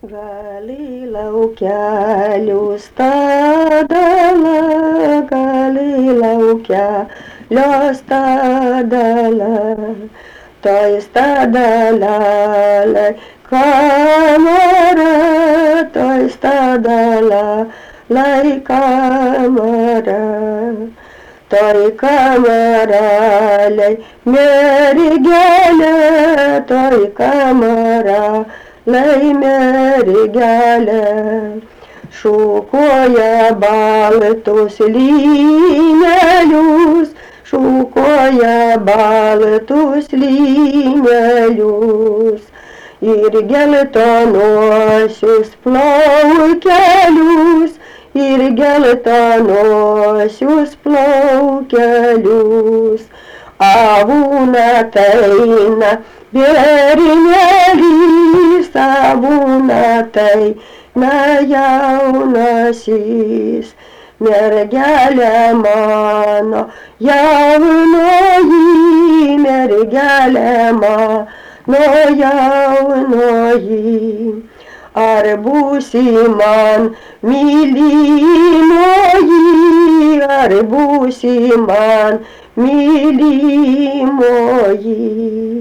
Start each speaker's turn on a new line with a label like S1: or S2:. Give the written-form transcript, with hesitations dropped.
S1: Gali laukelių stadala, gali laukelio stadala, toj stadalelei kamara, toj stadalelei kamara. Toj kamarelei mergelė, toj kamarelei mergelė, šukuoja baltus lynelius, šukuoja baltus lynelius ir geltonuosius plaukelius, ir geltonuosius plaukelius. Avūna taina bernelys, avūna taina jaunasis, mergelė mano jaunoji, mergelė mano jaunoji. Ar būsi man mylimoji, ar būsi man mylimoji.